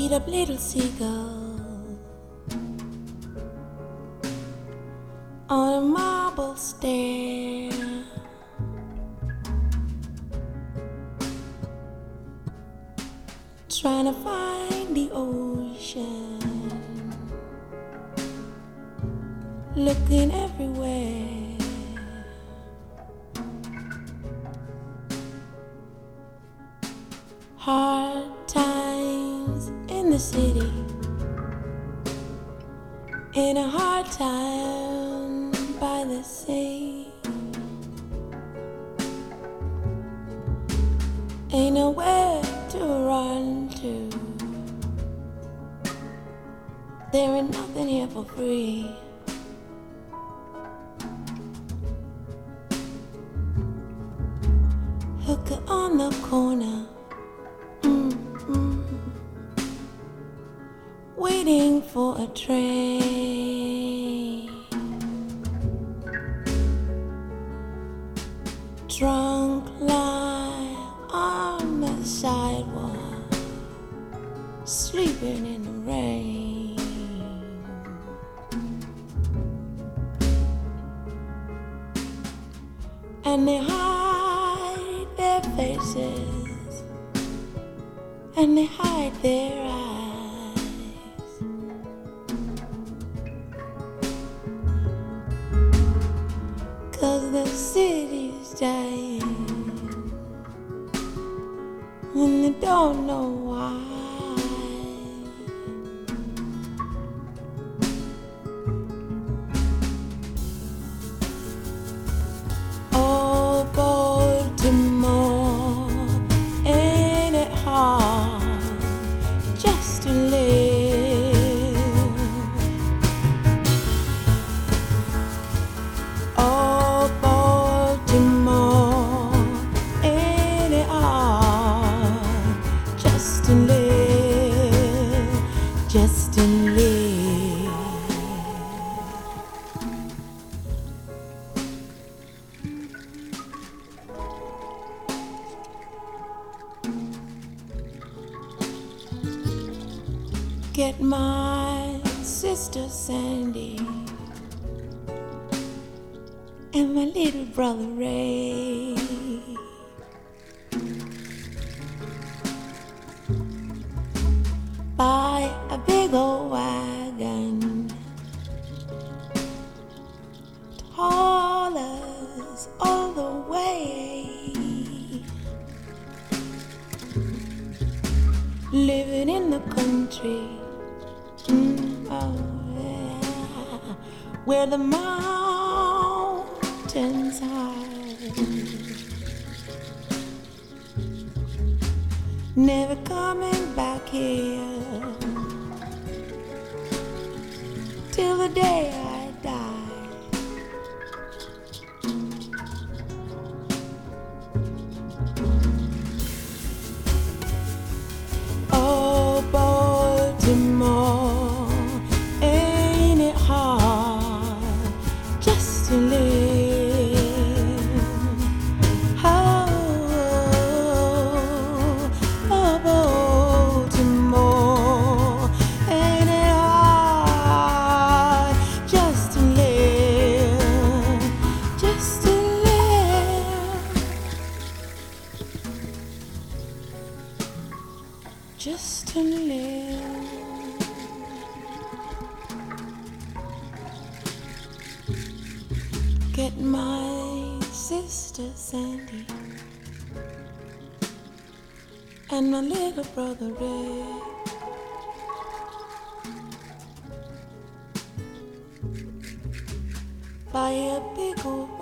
meet up little seagull on a marble stair. Trying to find the ocean, looking everywhere. Hard times in the city, in a hard town by the sea. Ain't nowhere to run to. There ain't nothing here for free. Hooker on the corner, waiting for a train. Drunk lie on the sidewalk, sleeping in the rain. And they hide their faces, and they hide their eyes. Cause the city's dying, and they don't know why. Oh, Baltimore, ain't it hard just to live? Oh, Baltimore, ain't it hard just to live, just to live. Get my sister Sandy and my little brother Ray. Buy a big old wagon to haul us all the way. Living in the country, oh yeah, where the mountains hide. Never coming back here till the day I die. Oh, Baltimore, ain't it hard just to live? Oh, oh, Baltimore, ain't it hard just to live, just to live, just to live. Get my sister Sandy and my little brother Ray. Buy a big old